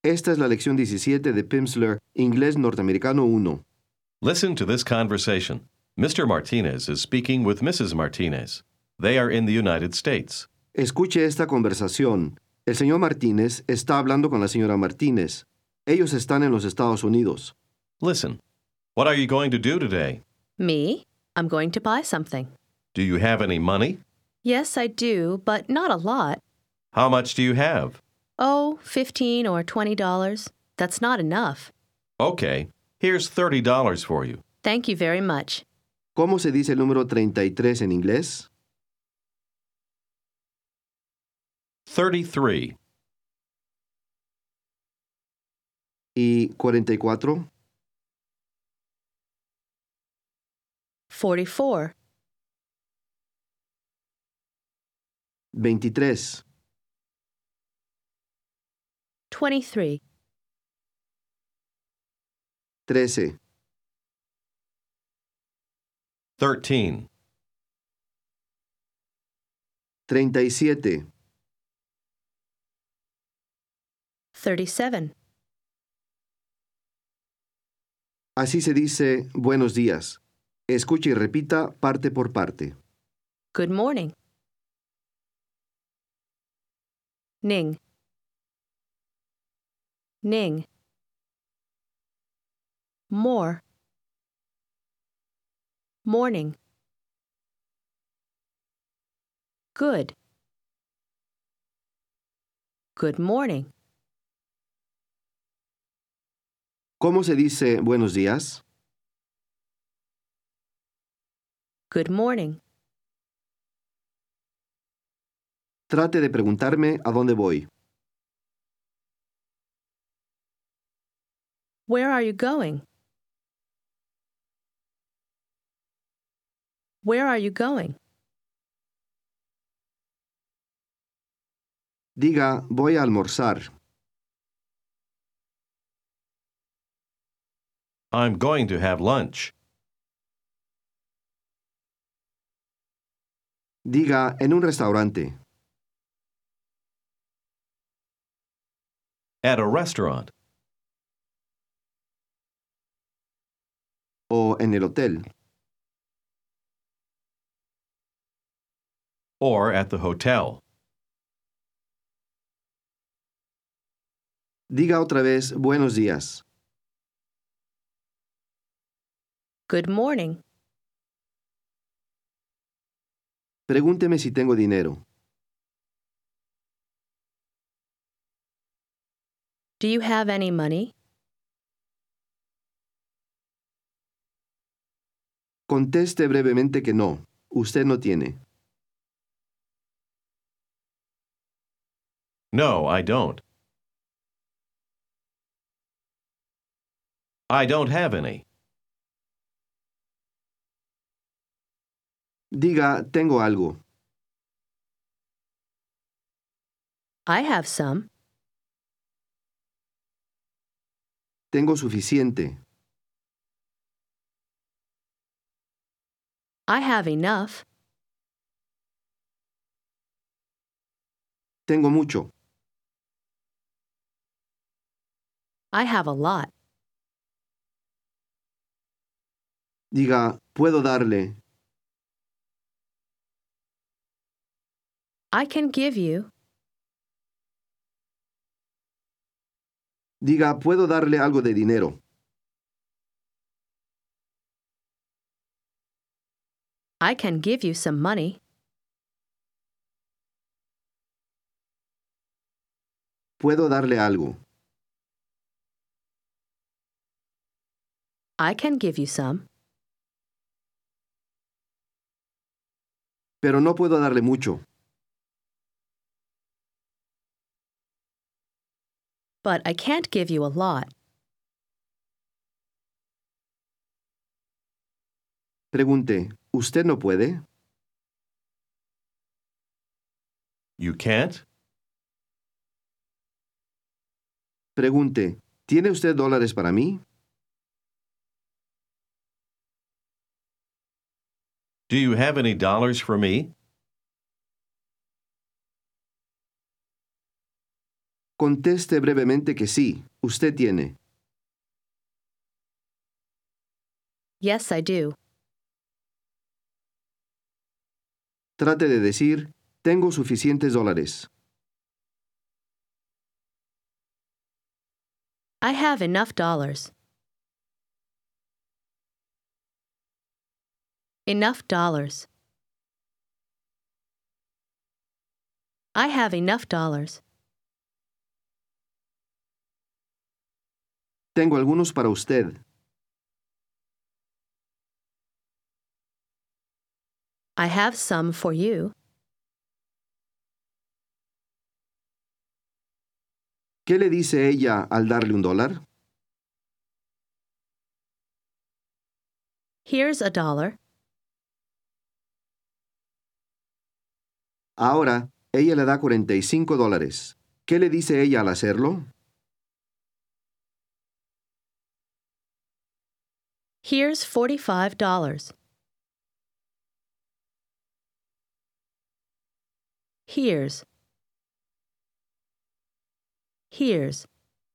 Esta es la lección 17 de Pimsleur, Inglés Norteamericano 1. Listen to this conversation. Mr. Martinez is speaking with Mrs. Martinez. They are in the United States. Escuche esta conversación. El señor Martínez está hablando con la señora Martínez. Ellos están en los Estados Unidos. Listen. What are you going to do today? Me? I'm going to buy something. Do you have any money? Yes, I do, but not a lot. How much do you have? Oh, $15 or $20. That's not enough. Okay. Here's $30 for you. Thank you very much. ¿Cómo se dice el número 33 en inglés? 33. ¿Y 44? 44. 23. 23. 13. 13. 37. 37. Así se dice buenos días. Escuche y repita parte por parte. Good morning. Ning. Ning. More. Morning. Good. Good morning. ¿Cómo se dice buenos días? Good morning. Trate de preguntarme a dónde voy. Where are you going? Where are you going? Diga, voy a almorzar. I'm going to have lunch. Diga, en un restaurante. At a restaurant. O en el hotel. Or at the hotel. Diga otra vez buenos días. Good morning. Pregúnteme si tengo dinero. Do you have any money? Conteste brevemente que no. Usted no tiene. No, I don't. I don't have any. Diga, tengo algo. I have some. Tengo suficiente. I have enough. Tengo mucho. I have a lot. Diga, puedo darle. I can give you. Diga, puedo darle algo de dinero. I can give you some money. Puedo darle algo. I can give you some. Pero no puedo darle mucho. But I can't give you a lot. Pregunte, ¿usted no puede? You can't? Pregunte, ¿tiene usted dólares para mí? Do you have any dollars for me? Conteste brevemente que sí, usted tiene. Yes, I do. Trate de decir, tengo suficientes dólares. I have enough dollars. Enough dollars. I have enough dollars. Tengo algunos para usted. I have some for you. ¿Qué le dice ella al darle $1? Here's $1. Ahora, ella le da $45. ¿Qué le dice ella al hacerlo? Here's $45. Here's. Here's.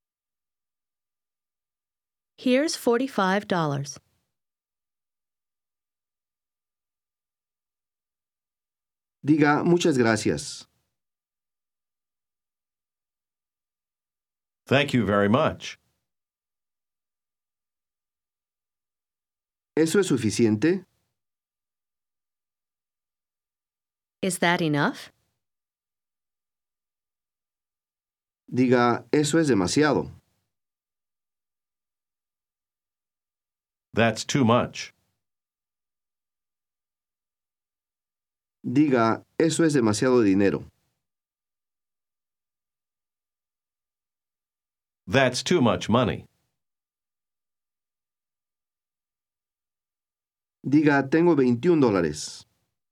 Here's $45. Diga, muchas gracias. Thank you very much. ¿Eso es suficiente? Is that enough? Diga, eso es demasiado. That's too much. Diga, eso es demasiado dinero. That's too much money. Diga, tengo $21.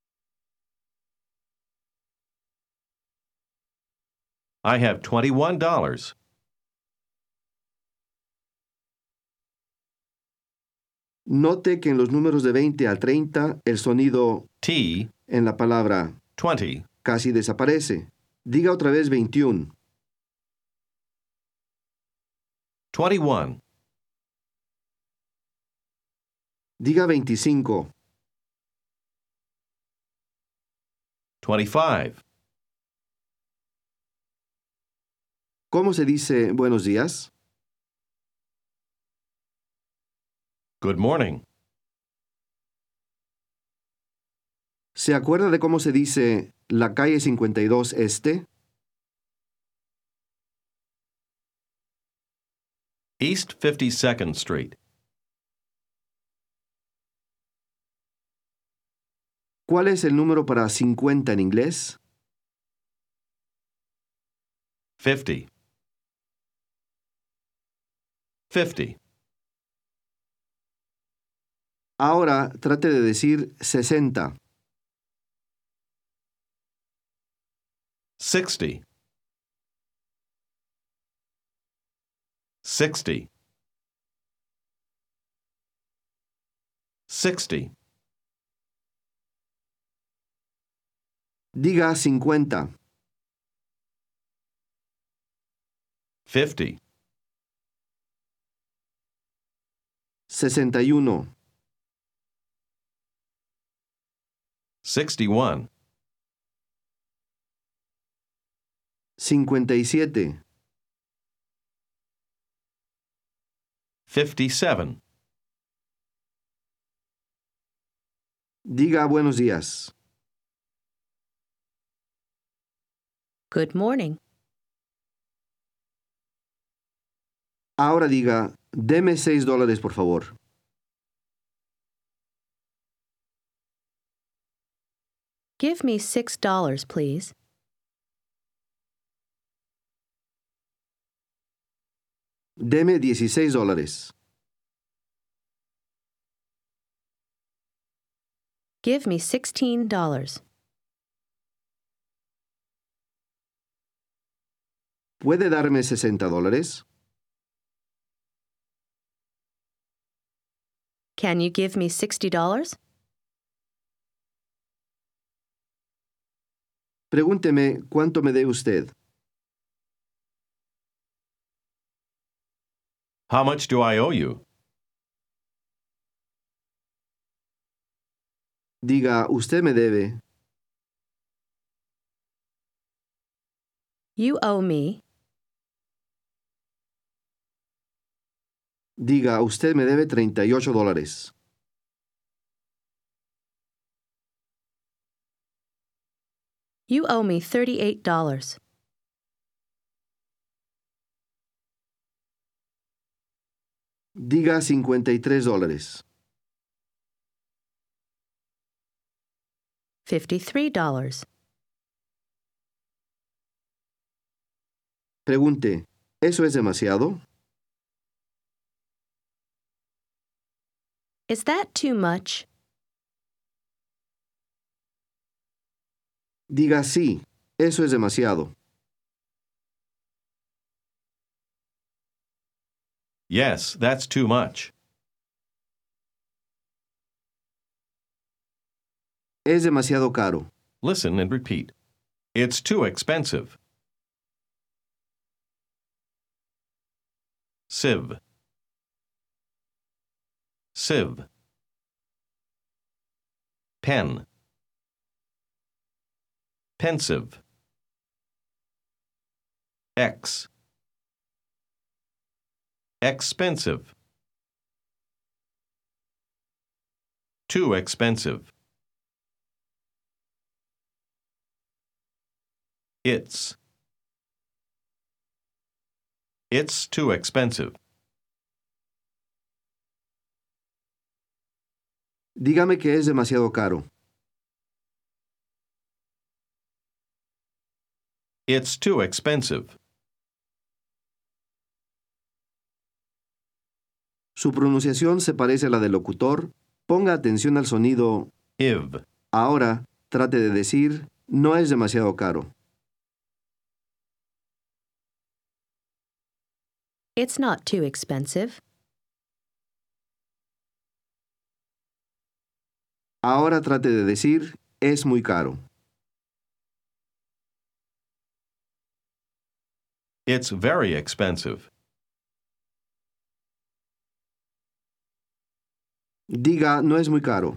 I have $21. Note que en los números de 20 al 30, el sonido T, en la palabra 20. casi desaparece. Diga otra vez 21. 21. Diga 25. 25. ¿Cómo se dice buenos días? Good morning. ¿Se acuerda de cómo se dice la calle 52 Este? East 52nd Street. ¿Cuál es el número para 50 en inglés? 50. 50. Ahora trate de decir 60. 60. 60. 60. Diga 50. 50. 61. 61. 57. 57. Diga buenos días. Good morning. Ahora diga, deme $6 por favor. Give me $6, please. Deme $16. Give me $16. ¿Puede darme $60? Can you give me $60? Pregúnteme cuánto me dé usted. How much do I owe you? Diga, usted me debe. You owe me. Diga, usted me debe $38. You owe me $38. Diga $53. $53. Pregunte, ¿eso es demasiado? Is that too much? Diga sí, eso es demasiado. Yes, that's too much. Es demasiado caro. Listen and repeat. It's too expensive. Sieve. Sieve. Pen. Pensive. Expensive. Too expensive. It's too expensive. Dígame que es demasiado caro. It's too expensive. Su pronunciación se parece a la del locutor. Ponga atención al sonido. Iv. Ahora, trate de decir, no es demasiado caro. It's not too expensive. Ahora trate de decir, es muy caro. It's very expensive. Diga, no es muy caro.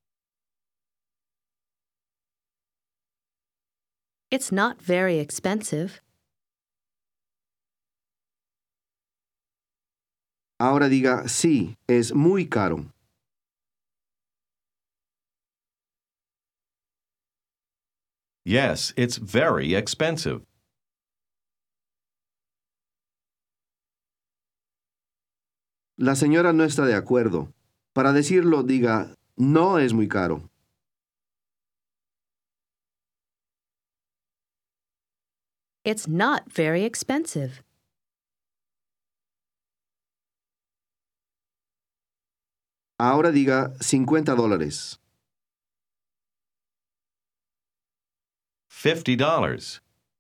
It's not very expensive. Ahora diga, sí, es muy caro. Yes, it's very expensive. La señora no está de acuerdo. Para decirlo, diga, no es muy caro. It's not very expensive. Ahora diga $50. $50.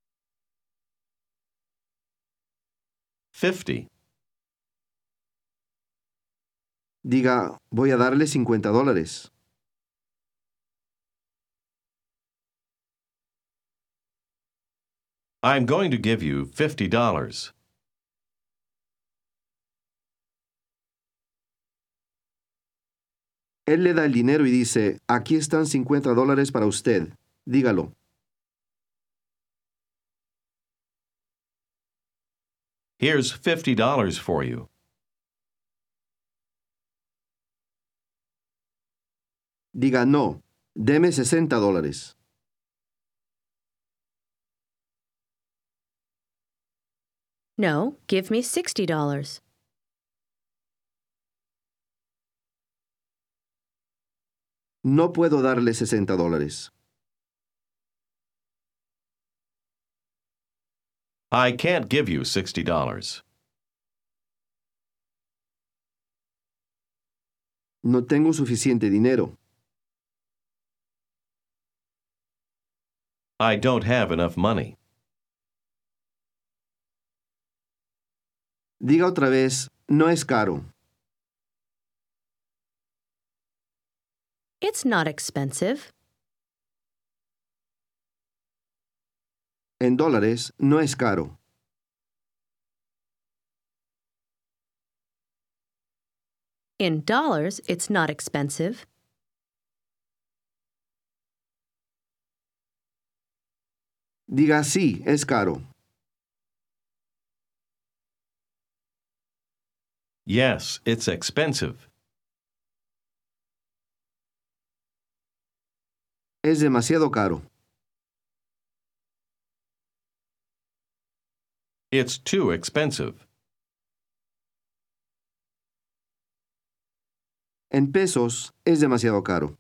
50. Diga, voy a darle $50. I'm going to give you $50. Él le da el dinero y dice, aquí están $50 para usted. Dígalo. Here's $50 for you. Diga, no, deme $60. No, give me $60. No puedo darle $60. I can't give you $60. No tengo suficiente dinero. I don't have enough money. Diga otra vez, no es caro. It's not expensive. En dólares, no es caro. In dollars, it's not expensive. Diga sí, es caro. Yes, it's expensive. Es demasiado caro. It's too expensive. En pesos, es demasiado caro.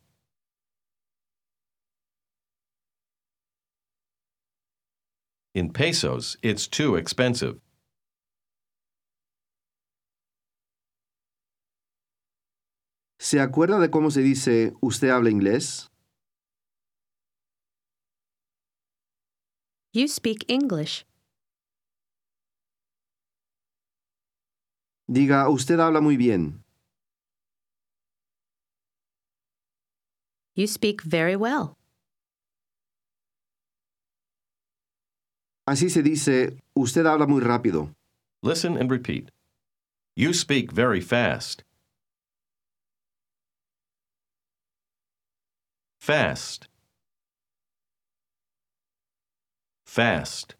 In pesos, it's too expensive. ¿Se acuerda de cómo se dice usted habla inglés? You speak English. Diga usted habla muy bien. You speak very well. Así se dice usted habla muy rápido. Listen and repeat. You speak very fast. Fast. Fast.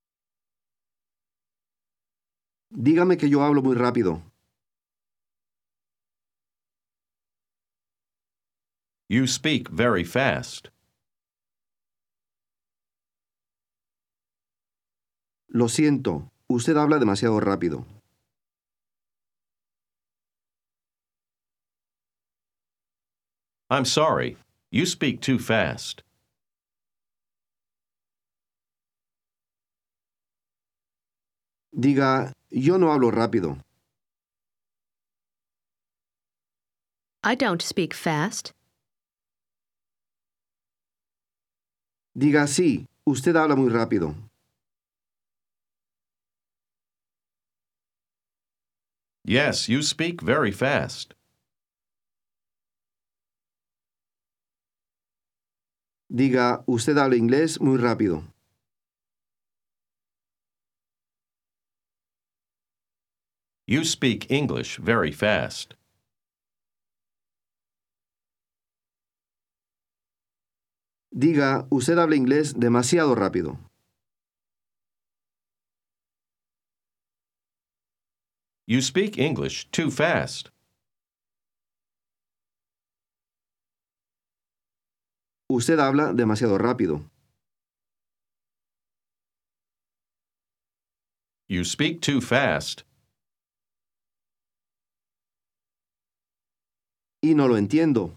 Dígame que yo hablo muy rápido. You speak very fast. Lo siento, usted habla demasiado rápido. I'm sorry. You speak too fast. Diga, yo no hablo rápido. I don't speak fast. Diga sí, usted habla muy rápido. Yes, you speak very fast. Diga, usted habla inglés muy rápido. You speak English very fast. Diga, usted habla inglés demasiado rápido. You speak English too fast. Usted habla demasiado rápido. You speak too fast. Y no lo entiendo.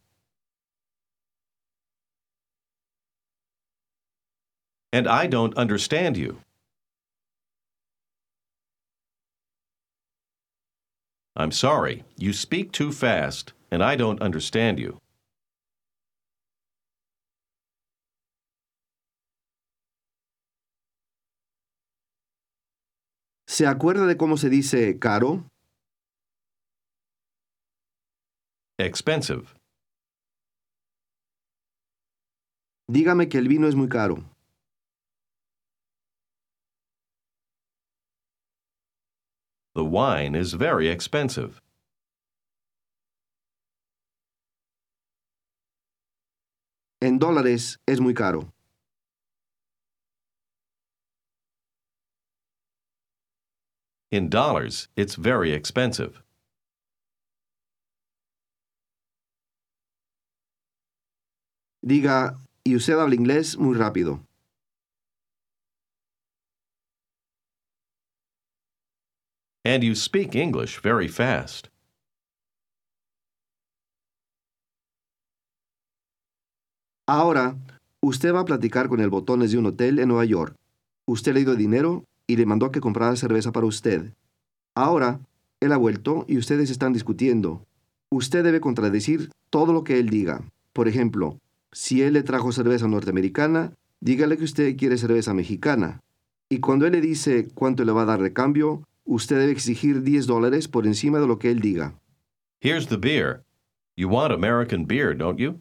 And I don't understand you. I'm sorry. You speak too fast, and I don't understand you. ¿Se acuerda de cómo se dice caro? Expensive. Dígame que el vino es muy caro. The wine is very expensive. En dólares es muy caro. In dollars, it's very expensive. Diga, y usted habla inglés muy rápido. And you speak English very fast. Ahora, usted va a platicar con el botones de un hotel en Nueva York. Usted le dio dinero y le mandó a que comprara cerveza para usted. Ahora, él ha vuelto y ustedes están discutiendo. Usted debe contradecir todo lo que él diga. Por ejemplo, si él le trajo cerveza norteamericana, dígale que usted quiere cerveza mexicana. Y cuando él le dice cuánto le va a dar de cambio, usted debe exigir $10 por encima de lo que él diga. Here's the beer. You want American beer, don't you?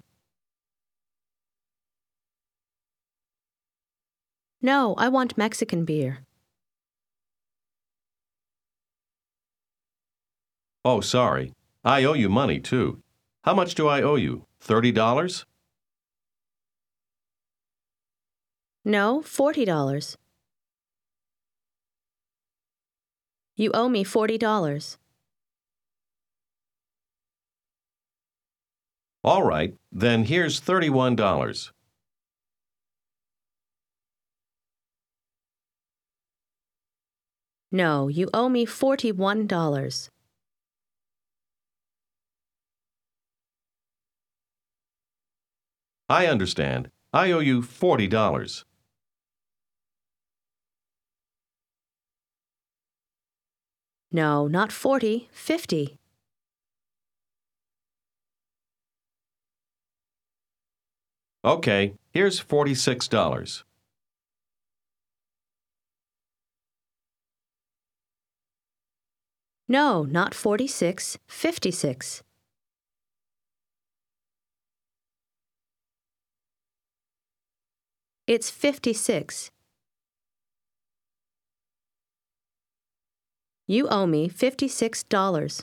No, I want Mexican beer. Oh, sorry. I owe you money, too. How much do I owe you? $30? No, $40. You owe me $40. All right, then here's $31. No, you owe me $41. I understand. I owe you $40. No, not 40, 50. Okay, here's $46. No, not 46, 56. It's 56. You owe me $56.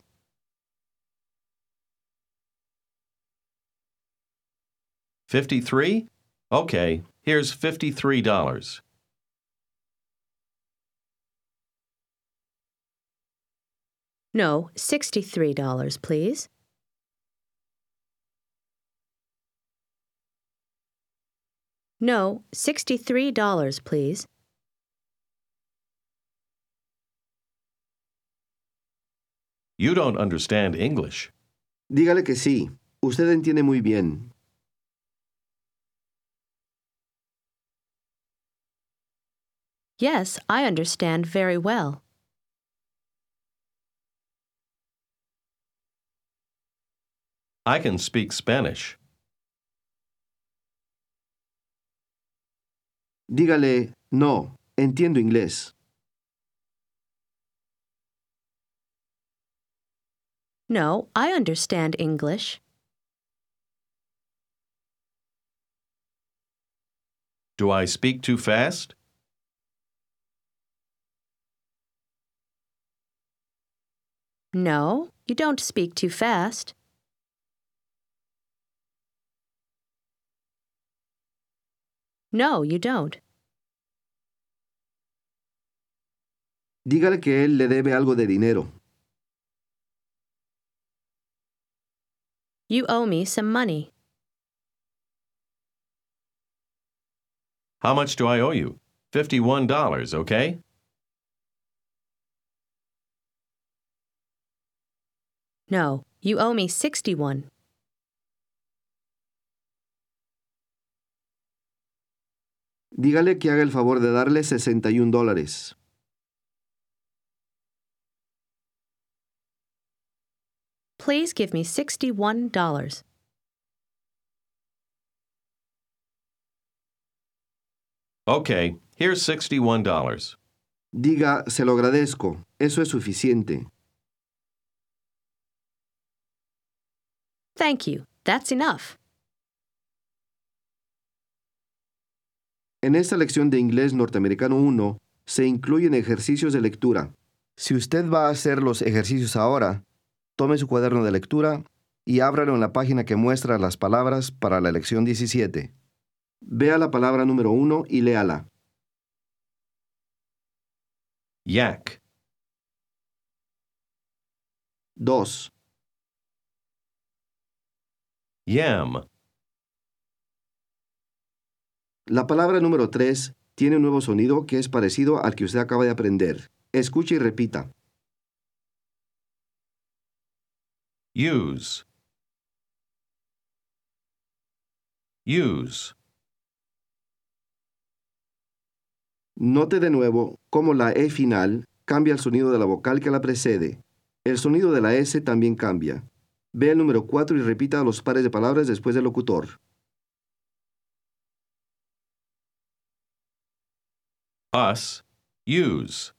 $53? Okay, here's $53. No, $63, please. No, $63, please. You don't understand English. Dígale que sí. Usted entiende muy bien. Yes, I understand very well. I can speak Spanish. Dígale, no, entiendo inglés. No, I understand English. Do I speak too fast? No, you don't speak too fast. No, you don't. Dígale que él le debe algo de dinero. You owe me some money. How much do I owe you? $51, okay? No, you owe me 61. Dígale que haga el favor de darle $61. Please give me $61. Okay, here's $61. Diga, se lo agradezco. Eso es suficiente. Thank you. That's enough. En esta lección de inglés norteamericano 1 se incluyen ejercicios de lectura. Si usted va a hacer los ejercicios ahora, tome su cuaderno de lectura y ábralo en la página que muestra las palabras para la lección 17. Vea la palabra número 1 y léala. Yak, 2, yam, la palabra número 3 tiene un nuevo sonido que es parecido al que usted acaba de aprender. Escuche y repita. use, use, Note de nuevo cómo la E final cambia el sonido de la vocal que la precede. El sonido de la S también cambia. Vea el número 4 y repita los pares de palabras después del locutor. us, use.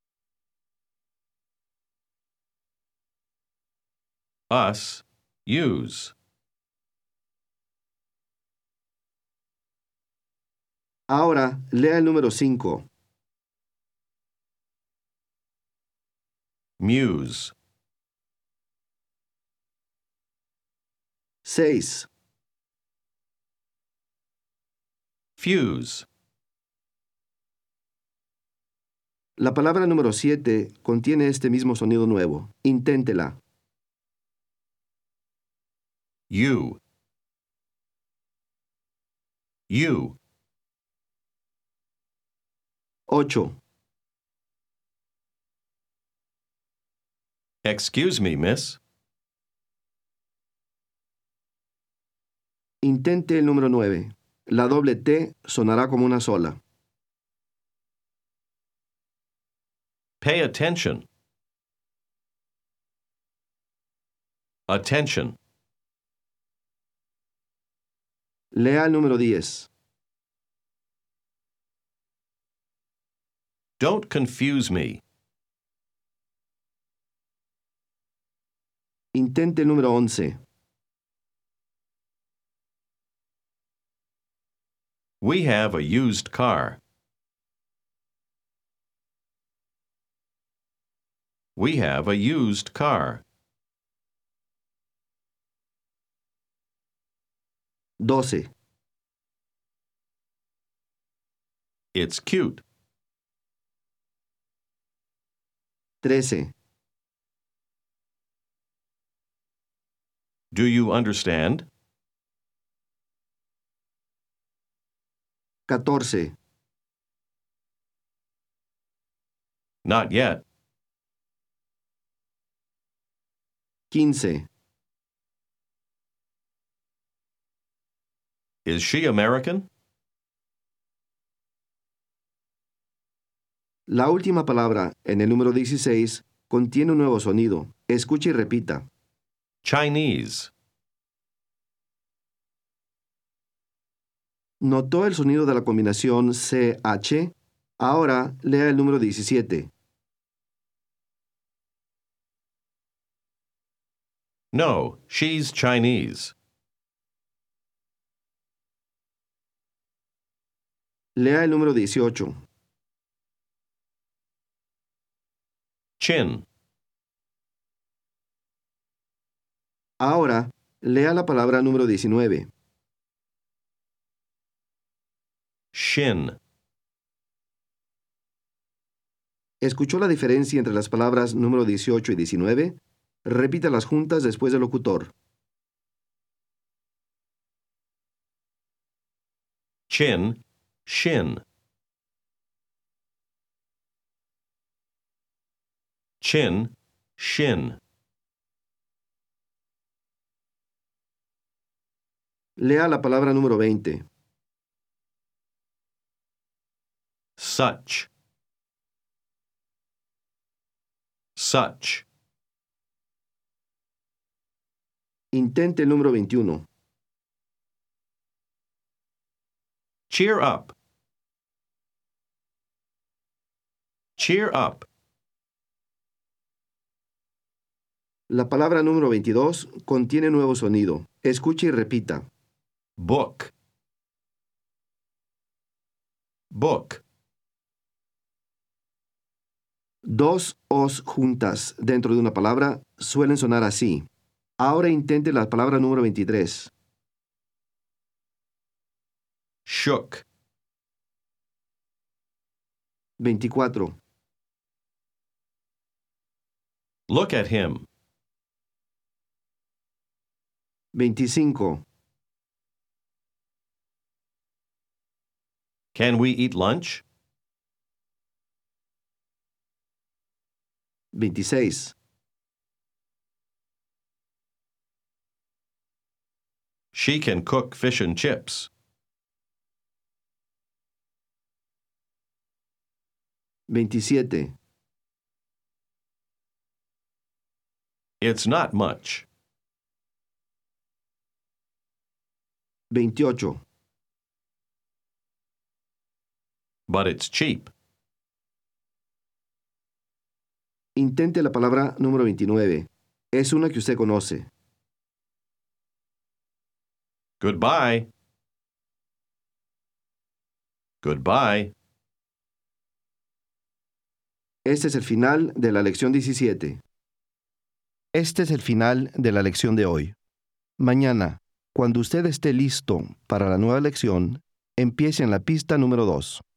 Us, use. Ahora, lea el número 5. Muse, 6, Fuse. La palabra número 7 contiene este mismo sonido nuevo. Inténtela. You. You. 8, Excuse me, miss. intente el número 9. La doble T sonará como una sola. Pay attention. Attention. Lea el número 10. Don't confuse me. Intente el número 11. We have a used car. We have a used car. 12. It's cute. 13. Do you understand? 14. Not yet. 15. Is she American? La última palabra en el número 16 contiene un nuevo sonido. Escuche y repita. Chinese. ¿Notó el sonido de la combinación CH? Ahora lea el número 17. No, she's Chinese. Lea el número 18. Chin. Ahora lea la palabra número 19. Shin. ¿Escuchó la diferencia entre las palabras número 18 y 19? Repítalas juntas después del locutor. Chin. Shin. Chin. Shin. Lea la palabra número 20. Such. Such. Intente el número 21. Cheer up. Cheer up. La palabra número 22 contiene nuevo sonido. Escuche y repita. Book. Book. Dos os juntas dentro de una palabra suelen sonar así. Ahora intente la palabra número 23. Shook. 24. Look at him. 25. Can we eat lunch? 26. She can cook fish and chips. 27. It's not much. 28. But it's cheap. Intente la palabra número 29. Es una que usted conoce. Goodbye. Goodbye. Este es el final de la lección 17. Este es el final de la lección de hoy. Mañana, cuando usted esté listo para la nueva lección, empiece en la pista número 2.